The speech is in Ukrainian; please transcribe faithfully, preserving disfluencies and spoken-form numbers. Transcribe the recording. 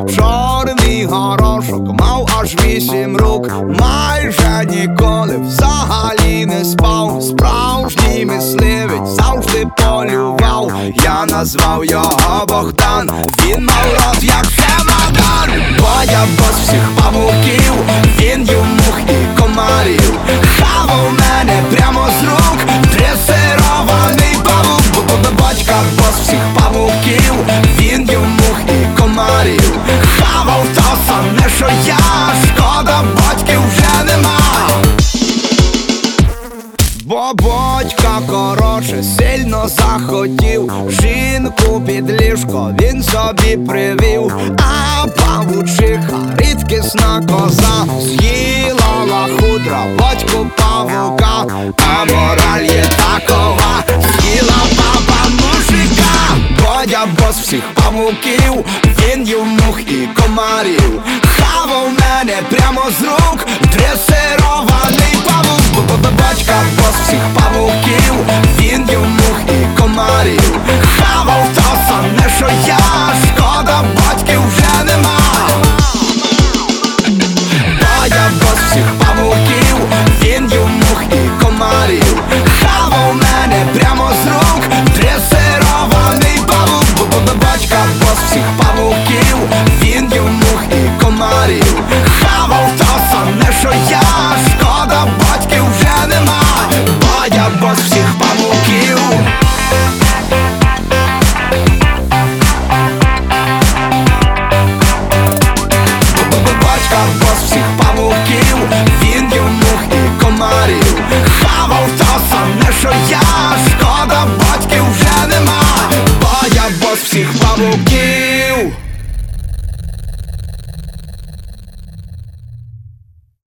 Чорний горошок мав аж вісім рук. Майже ніколи взагалі не спав. Справжній мисливець завжди полював. Я назвав його Богдан. Він мав рот як чемодан. Бо я бос всіх павуків. Він їв мух і комарів. Хавав мене прямо з рук. Дресирований павук. Батька бос всіх павуків. Він їв мух і комарів. Хавав то саме, що я. Шкода, батьків вже нема. Бо батька, коротше, сильно захотів. Жінку під ліжко він собі привів. А павучиха, рідкісна коза, з'їла лахудра, батьку павука. А мораль є такова: з'їла баба мужика. Бо я бос всіх павуків. Він їв мух і комарів. Хавав мене прямо з рук.